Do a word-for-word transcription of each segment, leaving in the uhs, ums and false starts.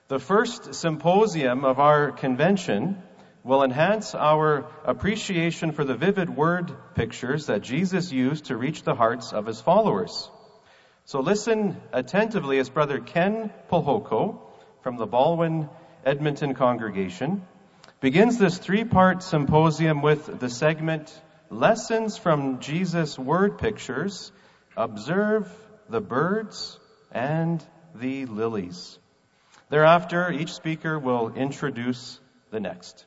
The first symposium of our convention will enhance our appreciation for the vivid word pictures that Jesus used to reach the hearts of his followers. So listen attentively as Brother Ken Polhoko from the Baldwin Edmonton congregation begins this three-part symposium with the segment Lessons from Jesus' Word Pictures. Observe the birds and the lilies. Thereafter, each speaker will introduce the next.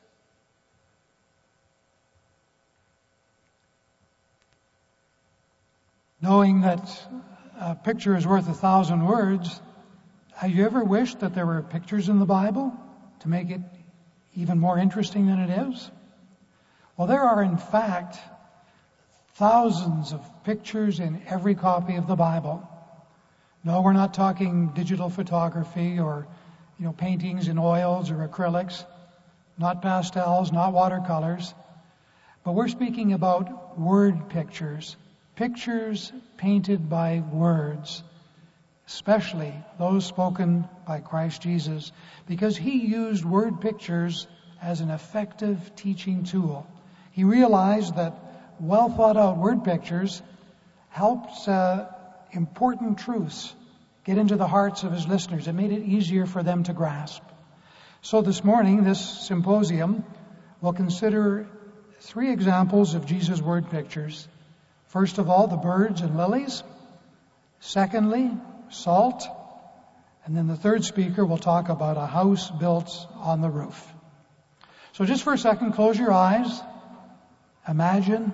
Knowing that a picture is worth a thousand words, have you ever wished that there were pictures in the Bible to make it even more interesting than it is? Well, there are in fact thousands of pictures in every copy of the Bible. No, we're not talking digital photography or, you know, paintings in oils or acrylics, not pastels, not watercolors, but we're speaking about word pictures. Pictures painted by words, especially those spoken by Christ Jesus, because he used word pictures as an effective teaching tool. He realized that well thought out word pictures helped uh, important truths get into the hearts of his listeners. It made it easier for them to grasp. So this morning, this symposium will consider three examples of Jesus' word pictures. First of all, the birds and lilies. Secondly, salt. And then the third speaker will talk about a house built on the roof. So just for a second, close your eyes. Imagine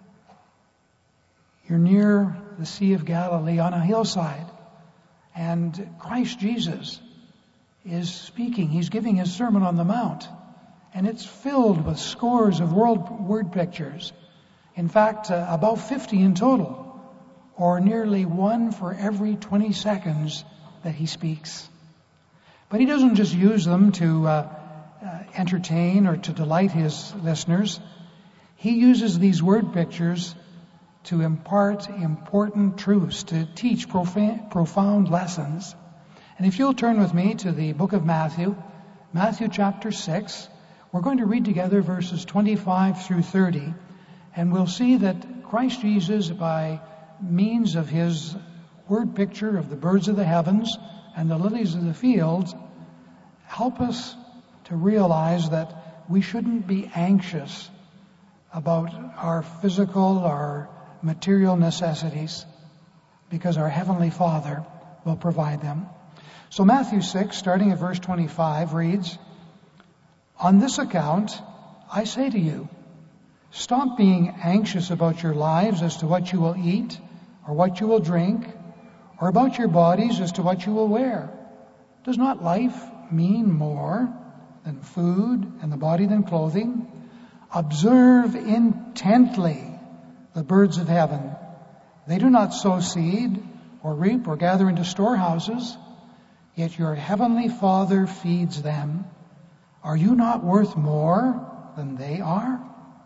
you're near the Sea of Galilee on a hillside, and Christ Jesus is speaking. He's giving his Sermon on the Mount, and it's filled with scores of world word pictures. In fact, uh, about fifty in total, or nearly one for every twenty seconds that he speaks. But he doesn't just use them to uh, uh, entertain or to delight his listeners. He uses these word pictures to impart important truths, to teach profa- profound lessons. And if you'll turn with me to the book of Matthew, Matthew chapter six, we're going to read together verses twenty-five through thirty. And we'll see that Christ Jesus, by means of his word picture of the birds of the heavens and the lilies of the field, help us to realize that we shouldn't be anxious about our physical or material necessities, because our Heavenly Father will provide them. So Matthew six, starting at verse twenty-five, reads, "On this account, I say to you, stop being anxious about your lives as to what you will eat or what you will drink, or about your bodies as to what you will wear. Does not life mean more than food, and the body than clothing? Observe intently the birds of heaven. They do not sow seed or reap or gather into storehouses, yet your heavenly Father feeds them. Are you not worth more than they are?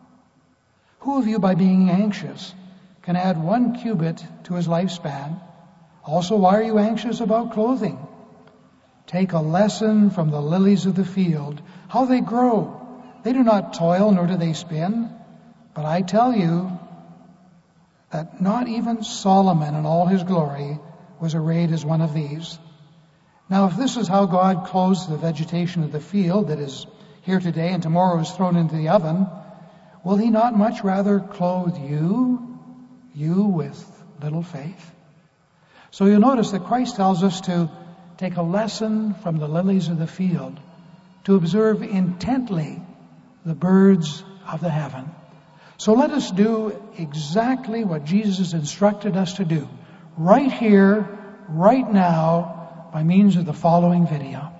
Who of you, by being anxious, can add one cubit to his lifespan? Also, why are you anxious about clothing? Take a lesson from the lilies of the field, how they grow. They do not toil, nor do they spin. But I tell you that not even Solomon in all his glory was arrayed as one of these. Now, if this is how God clothes the vegetation of the field that is here today and tomorrow is thrown into the oven, will he not much rather clothe you, you with little faith? So you'll notice that Christ tells us to take a lesson from the lilies of the field, to observe intently the birds of the heaven. So let us do exactly what Jesus instructed us to do, right here, right now, by means of the following video.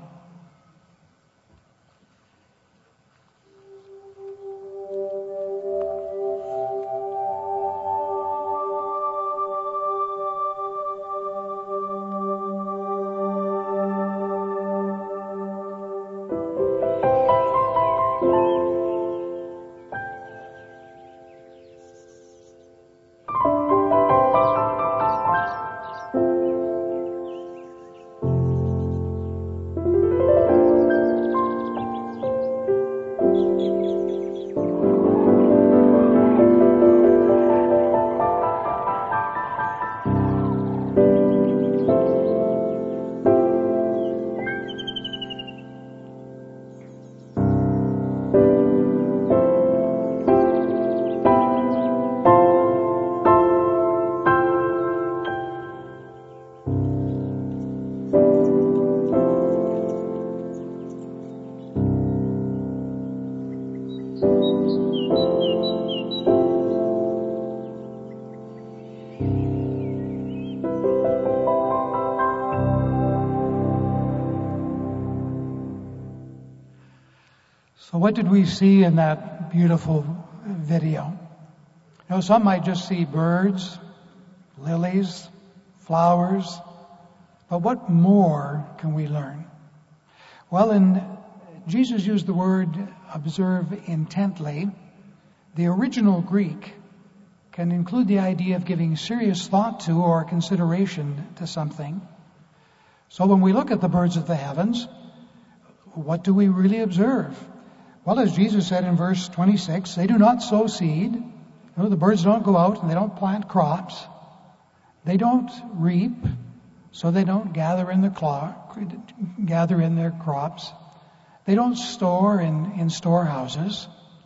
So what did we see in that beautiful video? You know, some might just see birds, lilies, flowers, but what more can we learn? Well, in Jesus used the word observe intently. The original Greek can include the idea of giving serious thought to or consideration to something. So when we look at the birds of the heavens, what do we really observe? Well, as Jesus said in verse twenty-six, they do not sow seed. You know, the birds don't go out and they don't plant crops. They don't reap, so they don't gather in the clo- gather in their crops. They don't store in, in storehouses.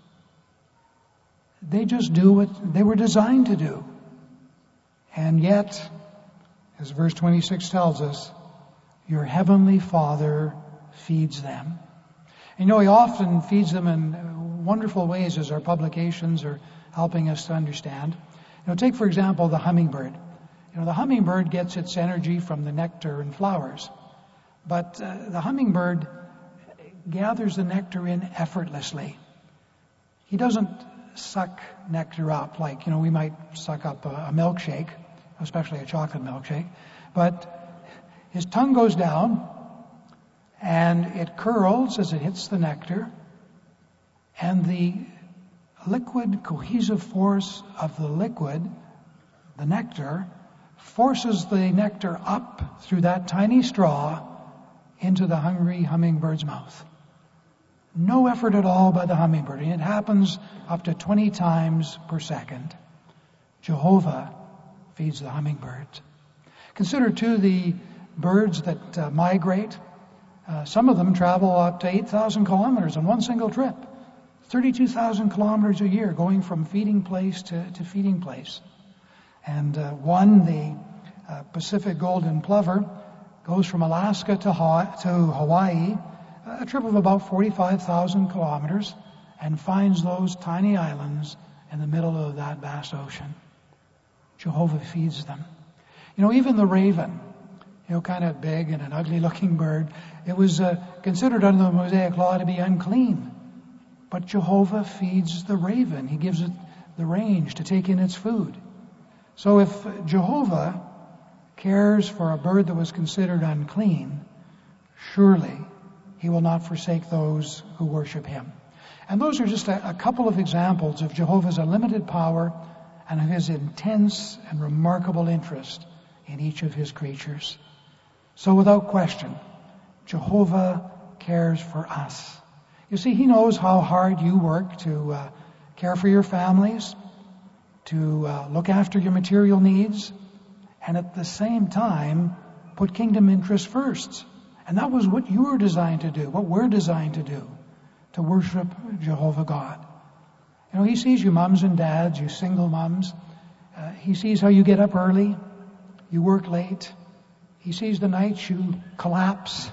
They just do what they were designed to do. And yet, as verse twenty-six tells us, your heavenly Father feeds them. And you know, He often feeds them in wonderful ways, as our publications are helping us to understand. You know, take for example the hummingbird. You know, the hummingbird gets its energy from the nectar and flowers. But uh, the hummingbird gathers the nectar in effortlessly. He doesn't suck nectar up like, you know, we might suck up a, a milkshake, especially a chocolate milkshake. But his tongue goes down and it curls as it hits the nectar, and the liquid cohesive force of the liquid, the nectar, forces the nectar up through that tiny straw into the hungry hummingbird's mouth. No effort at all by the hummingbird, and it happens up to twenty times per second. Jehovah feeds the hummingbirds. Consider too the birds that uh, migrate. Uh, some of them travel up to eight thousand kilometers on one single trip. thirty-two thousand kilometers a year going from feeding place to, to feeding place. And uh, one, the uh, Pacific golden plover, goes from Alaska to, ha- to Hawaii, a trip of about forty-five thousand kilometers, and finds those tiny islands in the middle of that vast ocean. Jehovah feeds them. You know, even the raven, you know, kind of big and an ugly looking bird, it was uh, considered under the Mosaic law to be unclean. But Jehovah feeds the raven. He gives it the range to take in its food. So if Jehovah cares for a bird that was considered unclean, surely He will not forsake those who worship Him. And those are just a, a couple of examples of Jehovah's unlimited power and of His intense and remarkable interest in each of His creatures. So without question, Jehovah cares for us. You see, He knows how hard you work to uh, care for your families, to uh, look after your material needs, and at the same time put kingdom interests first. And that was what you were designed to do, what we're designed to do, to worship Jehovah God. You know, He sees you mums and dads, you single mums. Uh, he sees how you get up early, you work late. He sees the nights you collapse.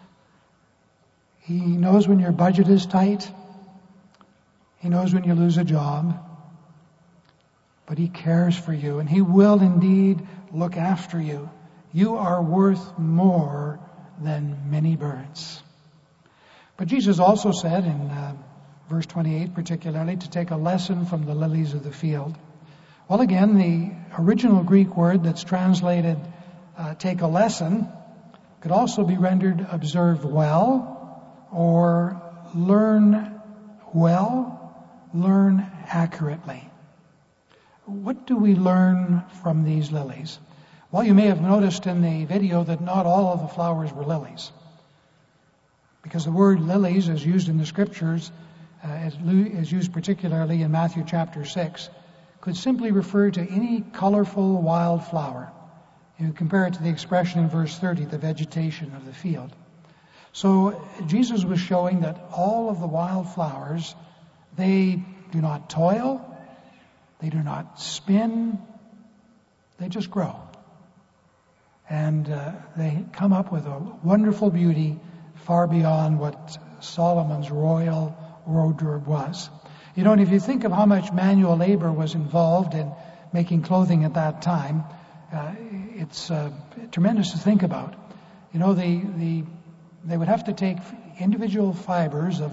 He knows when your budget is tight. He knows when you lose a job. But He cares for you, and He will indeed look after you. You are worth more than many birds. But Jesus also said in uh, verse twenty-eight particularly to take a lesson from the lilies of the field. Well, again, the original Greek word that's translated uh, take a lesson could also be rendered observe well or learn well, learn accurately. What do we learn from these lilies? Well, you may have noticed in the video that not all of the flowers were lilies. Because the word lilies, as used in the scriptures, uh, as, as used particularly in Matthew chapter six, could simply refer to any colorful wild flower. You compare it to the expression in verse thirty, the vegetation of the field. So Jesus was showing that all of the wild flowers, they do not toil, they do not spin, they just grow. And uh, they come up with a wonderful beauty far beyond what Solomon's royal wardrobe was. You know, and if you think of how much manual labor was involved in making clothing at that time, uh, it's uh, tremendous to think about. You know, the, the they would have to take individual fibers of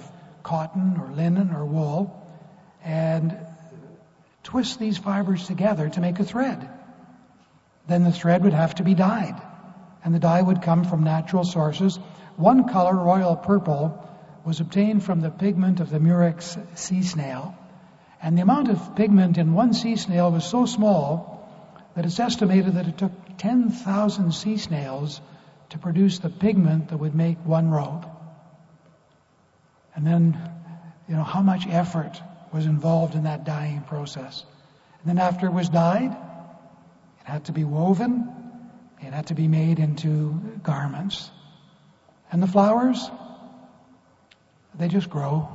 cotton or linen or wool and twist these fibers together to make a thread. Then the thread would have to be dyed, and the dye would come from natural sources. One color, royal purple, was obtained from the pigment of the murex sea snail, and the amount of pigment in one sea snail was so small that it's estimated that it took ten thousand sea snails to produce the pigment that would make one robe. And then, you know, how much effort was involved in that dyeing process. And then after it was dyed, it had to be woven, it had to be made into garments. And the flowers, they just grow.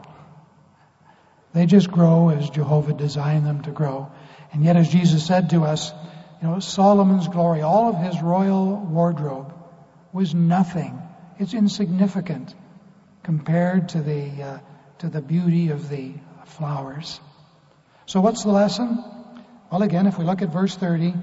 They just grow as Jehovah designed them to grow. And yet, as Jesus said to us, you know, Solomon's glory, all of his royal wardrobe was nothing. It's insignificant compared to the uh, to the beauty of the flowers. So what's the lesson? Well, again, if we look at verse thirty,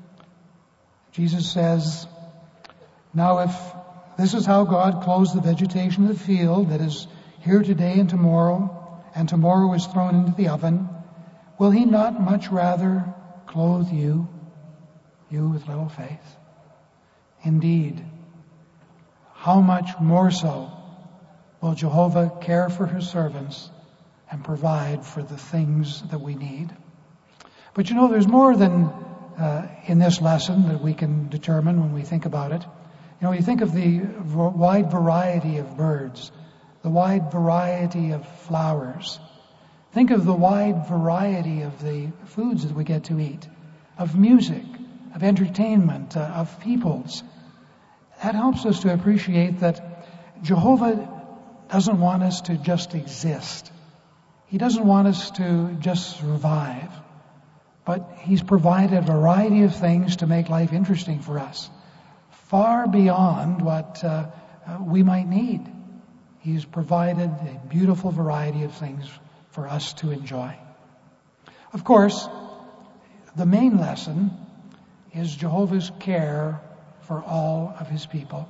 Jesus says, "Now if this is how God clothes the vegetation of the field that is here today and tomorrow, and tomorrow is thrown into the oven, will he not much rather clothe you, you with little faith? Indeed, how much more so will Jehovah care for his servants and provide for the things that we need?" But you know, there's more than uh, in this lesson that we can determine when we think about it. You know, you think of the wide variety of birds, the wide variety of flowers. Think of the wide variety of the foods that we get to eat, of music, of entertainment, uh, of peoples. That helps us to appreciate that Jehovah doesn't want us to just exist. He doesn't want us to just survive. But he's provided a variety of things to make life interesting for us, far beyond what uh, we might need. He's provided a beautiful variety of things for us to enjoy. Of course, the main lesson is Jehovah's care for all of his people.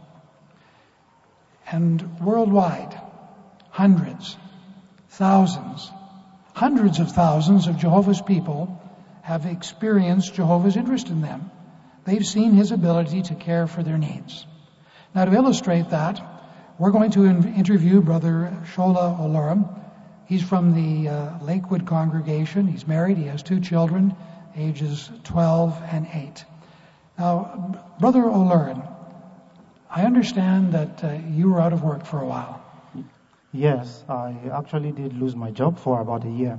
And worldwide, hundreds, thousands, hundreds of thousands of Jehovah's people have experienced Jehovah's interest in them. They've seen his ability to care for their needs. Now, to illustrate that, we're going to in- interview Brother Shola Olorum. He's from the uh, Lakewood congregation. He's married. He has two children, ages twelve and eight. Now, Brother Olorum, I understand that uh, you were out of work for a while. Yes, I actually did lose my job for about a year.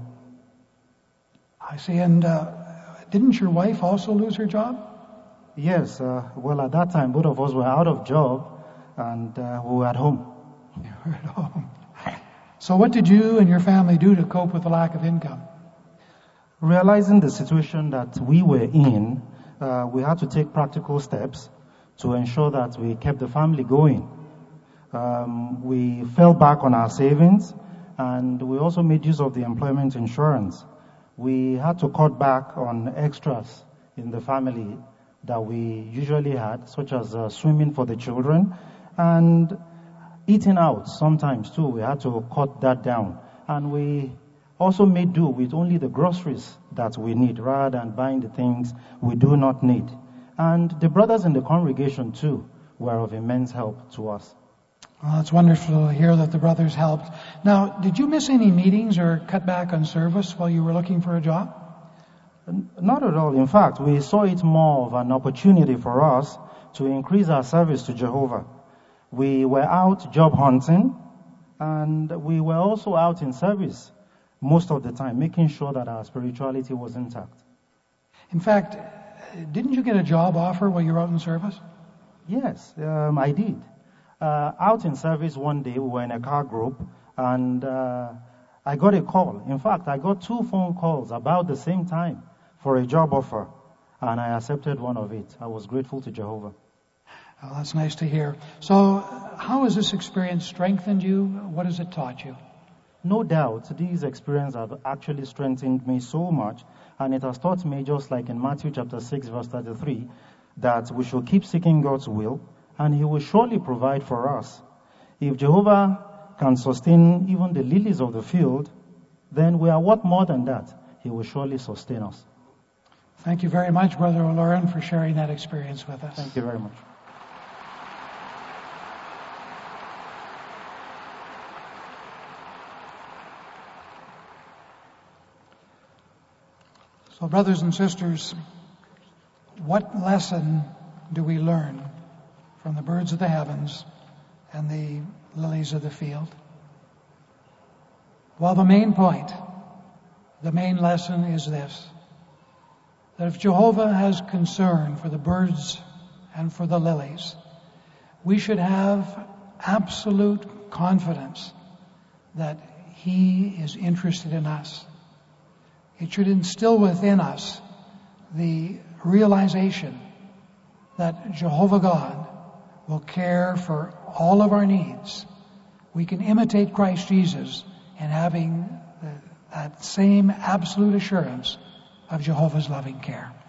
I see. And uh, didn't your wife also lose her job? Yes, uh, well, at that time, both of us were out of job and uh, we were at home. You were at home. So what did you and your family do to cope with the lack of income? Realizing the situation that we were in, uh, we had to take practical steps to ensure that we kept the family going. Um, we fell back on our savings, and we also made use of the employment insurance. We had to cut back on extras in the family that we usually had, such as uh, swimming for the children and eating out sometimes too. We had to cut that down. And we also made do with only the groceries that we need rather than buying the things we do not need. And the brothers in the congregation too were of immense help to us. Well, it's wonderful to hear that the brothers helped. Now, did you miss any meetings or cut back on service while you were looking for a job? Not at all. In fact, we saw it more of an opportunity for us to increase our service to Jehovah. We were out job hunting, and we were also out in service most of the time, making sure that our spirituality was intact. In fact, didn't you get a job offer while you were out in service? Yes, um, I did. Uh, out in service one day, we were in a car group, and uh, I got a call. In fact, I got two phone calls about the same time for a job offer, and I accepted one of it. I was grateful to Jehovah. Oh, that's nice to hear. So, how has this experience strengthened you? What has it taught you? No doubt, these experiences have actually strengthened me so much, and it has taught me, just like in Matthew chapter six, verse thirty-three, that we should keep seeking God's will, and He will surely provide for us. If Jehovah can sustain even the lilies of the field, then we are worth more than that. He will surely sustain us. Thank you very much, Brother Oloran, for sharing that experience with us. Thank you very much. So, brothers and sisters, what lesson do we learn from the birds of the heavens and the lilies of the field? Well, the main point, the main lesson is this: that if Jehovah has concern for the birds and for the lilies, we should have absolute confidence that He is interested in us. It should instill within us the realization that Jehovah God will care for all of our needs. We can imitate Christ Jesus in having the, that same absolute assurance of Jehovah's loving care.